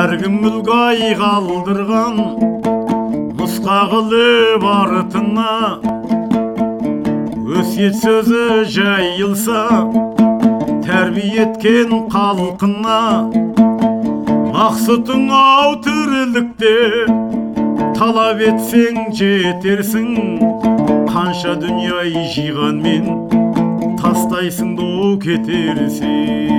әркім мүлгай қалдырған нұсқа қылып артына өсиет сөзі жайылса тәрбие еткен халқына мақсұтың ау тірлікте талап етсең жетерсің қанша дүние жиғанмен тастайсың доу кетерсің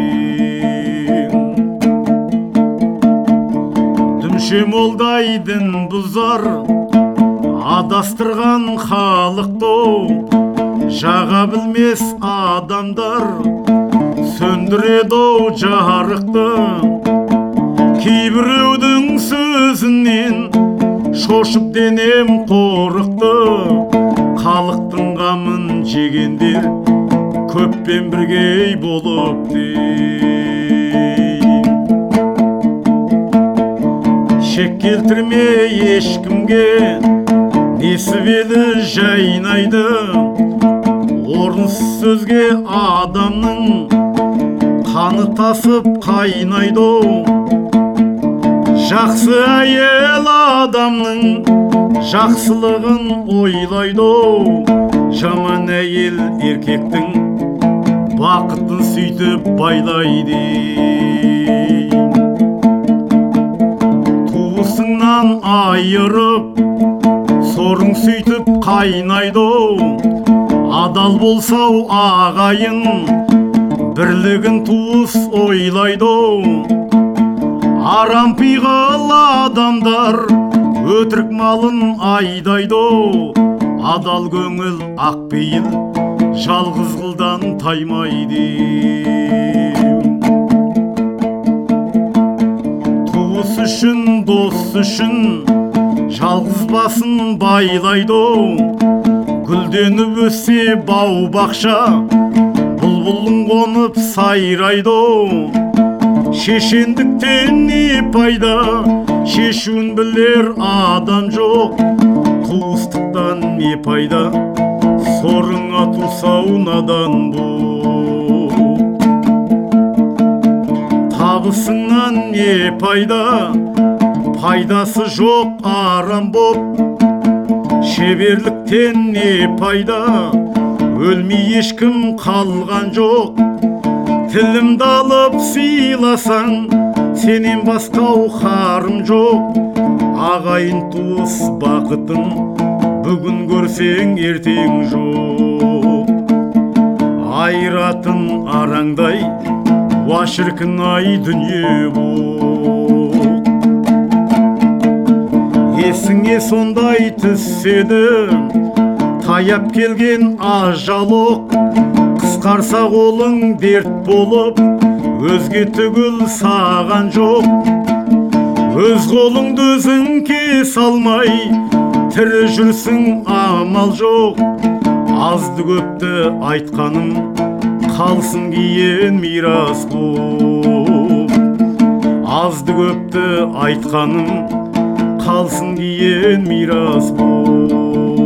дүмше молдай дін бұзар адастырған халықты жаға білмес адамдар сөндіреді жарықты кейбіреудің сөзінен шошып денем қорықты халықтың қамын жегендер көппен бірге болып шек келтірме ешкімге несібелі жайнайды орынсыз сөзге адамның қаны тасып қайнайды жақсы әйел адамның жақсылығын ойлайды жаман әйел еркектің бақытын сөйтіп байлайды туысыңнан айырып сорың сөйтіп қайнайды адал болсау ағайын бірлігін туыс ойлайды арам пиғыл адамдар өтірік малын айдайды адал көңіл ақпейіл жалғыз қылдан таймайды туыс үшін дос үшін жалғыз басын байлайды гүлденіп өссе бау бақша бұлбұлың қонып сайрайды шешендіктен не пайда шешуін білер адам жоқ туыстықтан не пайда сорыңа тусау надан бұл табысыңнан не пайда пайдасы жоқ арам боп шеберліктен не пайда өлмей ешкім қалған жоқ тілімді алып сыйласаң сенен басқа қарым жоқ ағайын туыс бақытын бүгін көрсең ертең жоқ айыратын араңдай уа шіркін ай дүние бұл есіңе сондай түседі таяп келген ажал оқ қысқарса қолың дерт болып өзге түгіл саған жоқ өз қолыңды өзің кесе алмай тірі жүрсің амал жоқ азды көпті айтқаным қалсын кейін мирас боп азды көпті айтқаным қалсын кейін мирас боп